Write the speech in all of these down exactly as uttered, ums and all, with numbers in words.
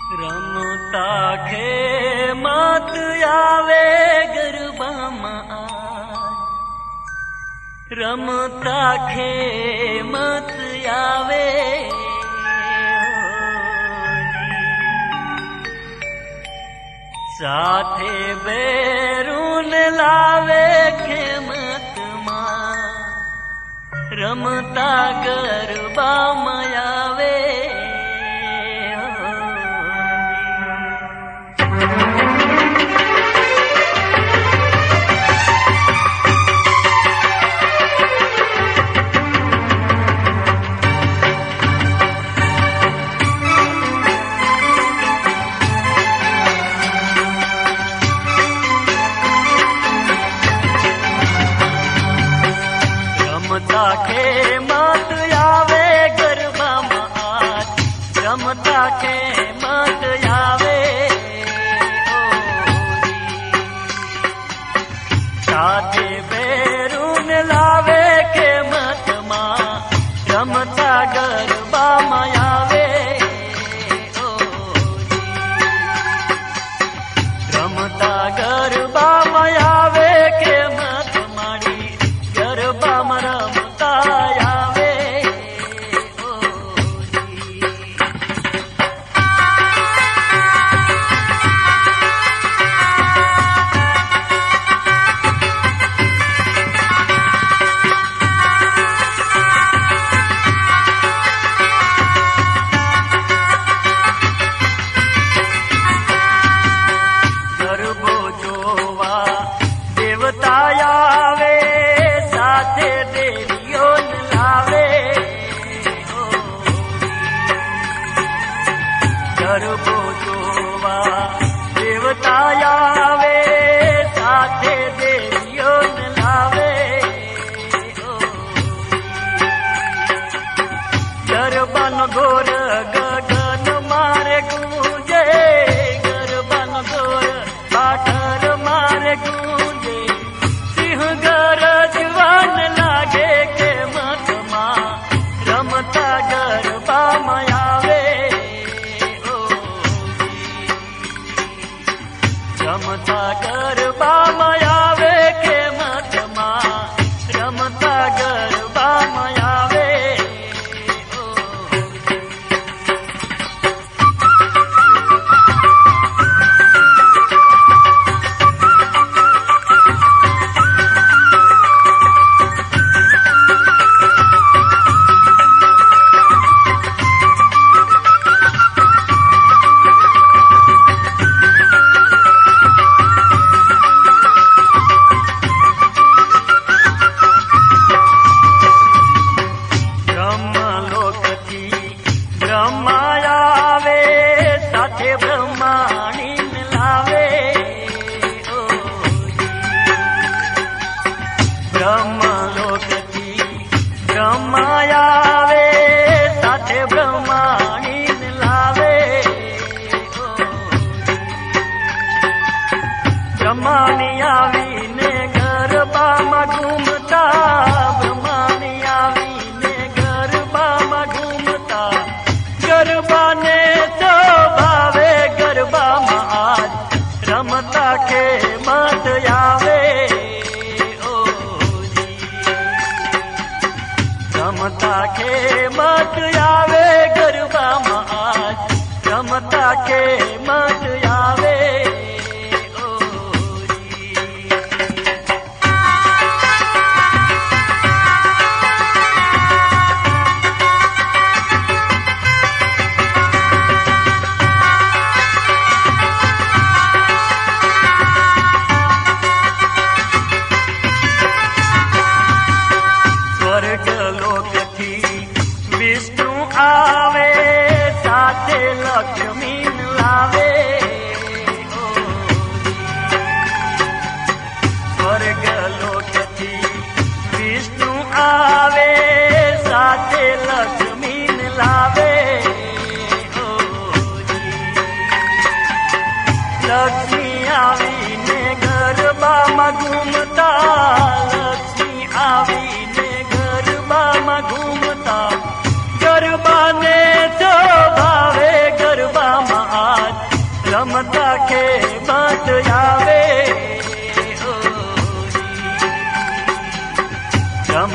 रमता खे मत आवे गरबामा रमता खे मत आवे साथे बैरून लावे खे मत मां रमता गरबामा आवे रमता खे मत आवे गरबामा रमता खे मत आवे साथे बैरून लावे के मत मां रमता गरबामा आवे रमता गरबामा आवे के मत मारी गरबामा रमता आवे गरबो जोवा देवता आवे साथे देवियो लावे गरबो जोवा देवता आवे साथे देवियो लावे गरबन गोर गगन मारे गूंजे गरबन गोर पाठर मारे गूंजे सिंह गरजवन लागे के मत मां रमता गरबामा आवे रमता गरबामा आवे के मत मां रमता गरबामा आवे ब्रह्मा आवे साथे ब्रह्माणी मिलावे ब्रह्मा लोक की ब्रह्मा आवे साथे ब्रह्माणी मिलावे ब्रह्माणी आवी ने गरबामा घूमता ब्रह्माणी आवी ने गरबामा घूमता गरबा ने तो भावे गरबामा आज रमता के मत आवे ओ रमता के मत आवे गरबामा आज रमता के मत आवे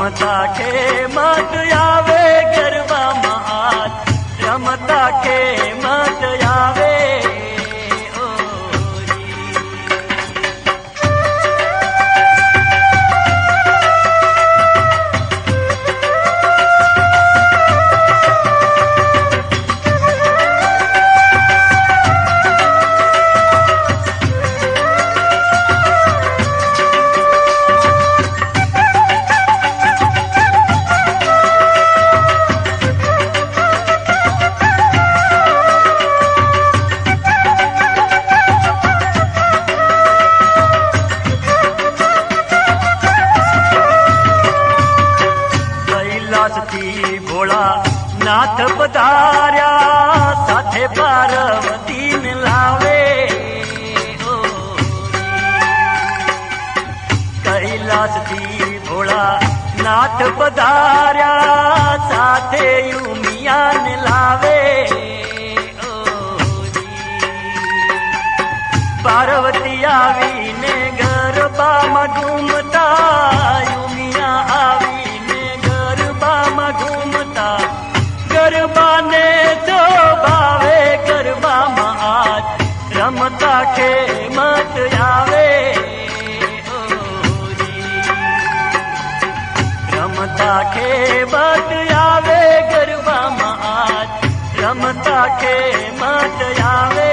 રમતા કે મત આવે ગરબામાં આજ રમતા કે મત આવે ભોળા નાથ પધાર્યા સાથે પાર્વતીને લાવે કૈલાસથી ભોળા નાથ પધાર્યા સાથે ઉમિયાને લાવે પાર્વતી આવીને ગરબામાં ઘૂમતા ઉમિયા આવી ગરબાને જો ભાવે ગરબામાં આજ રમતા કે મત આવે રમતા કે મત આવે ગરબામાં આજ રમતા કે મત આવે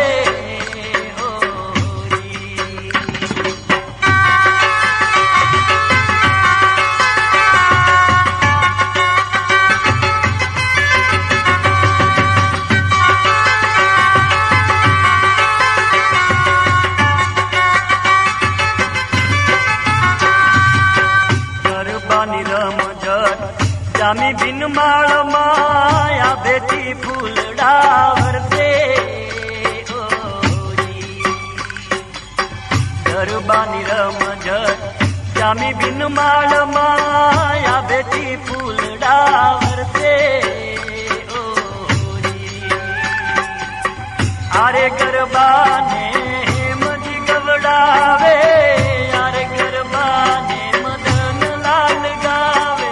જામી બિન માળમાં આ બેટી ફૂલડા વરસે ગરબાની રમઝટ જામી બિન માળમાં આ બેટી ફૂલડા વરસે આરે ગરબાને મજી ગવડાવે આરે ગરબાને મદન લાલ ગાવે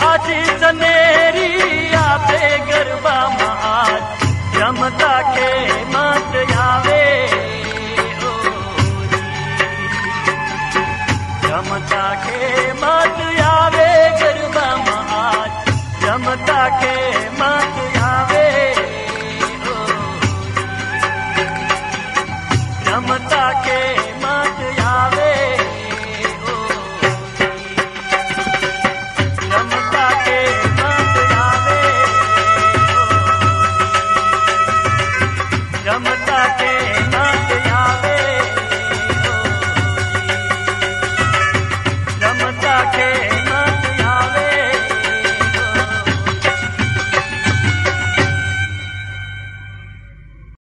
સનેરી આપે ગરબામાં આજ રમતા કે